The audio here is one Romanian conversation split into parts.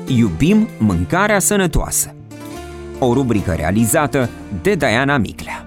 Iubim mâncarea sănătoasă. O rubrică realizată de Diana Miclea.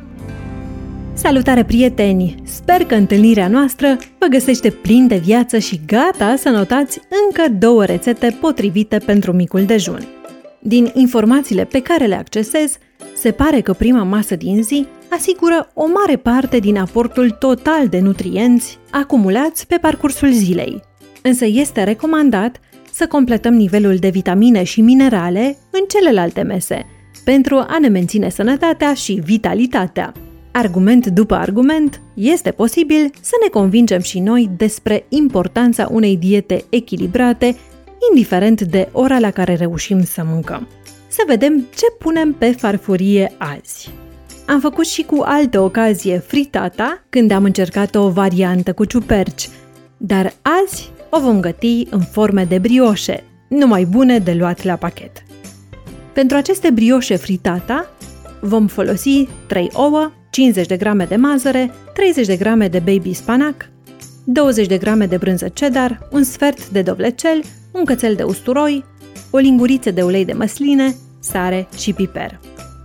Salutare, prieteni! Sper că întâlnirea noastră vă găsește plin de viață și gata să notați încă 2 rețete potrivite pentru micul dejun. Din informațiile pe care le accesez, se pare că prima masă din zi asigură o mare parte din aportul total de nutrienți acumulați pe parcursul zilei. Însă este recomandat să completăm nivelul de vitamine și minerale în celelalte mese, pentru a ne menține sănătatea și vitalitatea. Argument după argument, este posibil să ne convingem și noi despre importanța unei diete echilibrate, indiferent de ora la care reușim să mâncăm. Să vedem ce punem pe farfurie azi. Am făcut și cu altă ocazie fritata, când am încercat o variantă cu ciuperci, dar azi o vom găti în forme de brioșe, numai bune de luat la pachet. Pentru aceste brioșe fritata vom folosi 3 ouă, 50 de grame de mazăre, 30 de grame de baby spanac, 20 de grame de brânză cheddar, un sfert de dovlecel, un cățel de usturoi, o linguriță de ulei de măsline, sare și piper.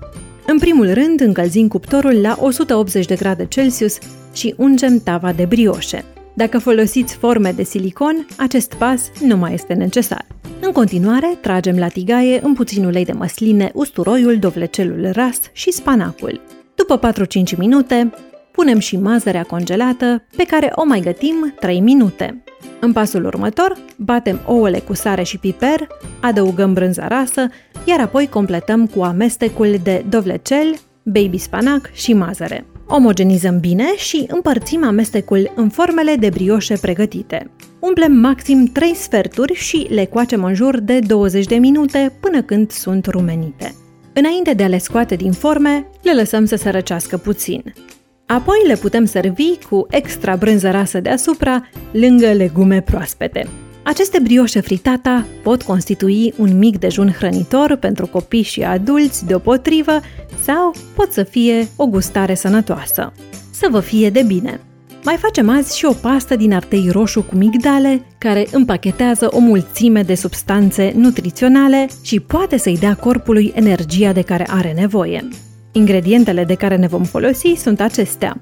În primul rând, încălzim cuptorul la 180 de grade Celsius și ungem tava de brioșe. Dacă folosiți forme de silicon, acest pas nu mai este necesar. În continuare, tragem la tigaie în puțin ulei de măsline, usturoiul, dovlecelul ras și spanacul. După 4-5 minute, punem și mazărea congelată, pe care o mai gătim 3 minute. În pasul următor, batem ouăle cu sare și piper, adăugăm brânza rasă, iar apoi completăm cu amestecul de dovlecel, baby spanac și mazăre. Omogenizăm bine și împărțim amestecul în formele de brioșe pregătite. Umplem maxim 3 sferturi și le coacem în jur de 20 de minute până când sunt rumenite. Înainte de a le scoate din forme, le lăsăm să se răcească puțin. Apoi le putem servi cu extra brânză rasă deasupra, lângă legume proaspete. Aceste brioșe fritata pot constitui un mic dejun hrănitor pentru copii și adulți deopotrivă sau pot să fie o gustare sănătoasă. Să vă fie de bine! Mai facem azi și o pastă din ardei roșu cu migdale, care împachetează o mulțime de substanțe nutriționale și poate să-i dea corpului energia de care are nevoie. Ingredientele de care ne vom folosi sunt acestea: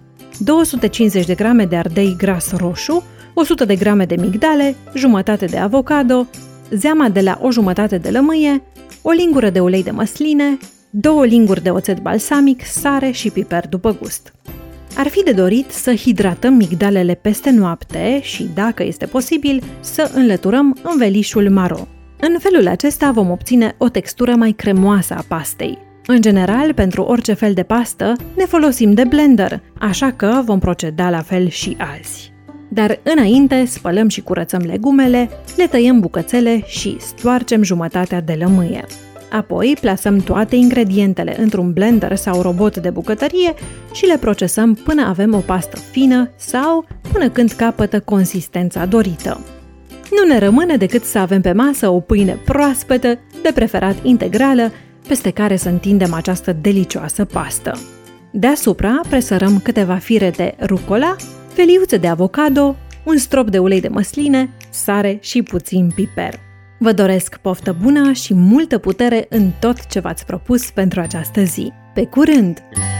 250 de grame de ardei gras roșu, 100 de grame de migdale, jumătate de avocado, zeama de la o jumătate de lămâie, o lingură de ulei de măsline, 2 linguri de oțet balsamic, sare și piper după gust. Ar fi de dorit să hidratăm migdalele peste noapte și, dacă este posibil, să înlăturăm învelișul maro. În felul acesta vom obține o textură mai cremoasă a pastei. În general, pentru orice fel de pastă, ne folosim de blender, așa că vom proceda la fel și azi. Dar înainte, spălăm și curățăm legumele, le tăiem bucățele și stoarcem jumătatea de lămâie. Apoi, plasăm toate ingredientele într-un blender sau robot de bucătărie și le procesăm până avem o pastă fină sau până când capătă consistența dorită. Nu ne rămâne decât să avem pe masă o pâine proaspătă, de preferat integrală, peste care să întindem această delicioasă pastă. Deasupra presărăm câteva fire de rucola, feliuțe de avocado, un strop de ulei de măsline, sare și puțin piper. Vă doresc poftă bună și multă putere în tot ce v-ați propus pentru această zi. Pe curând!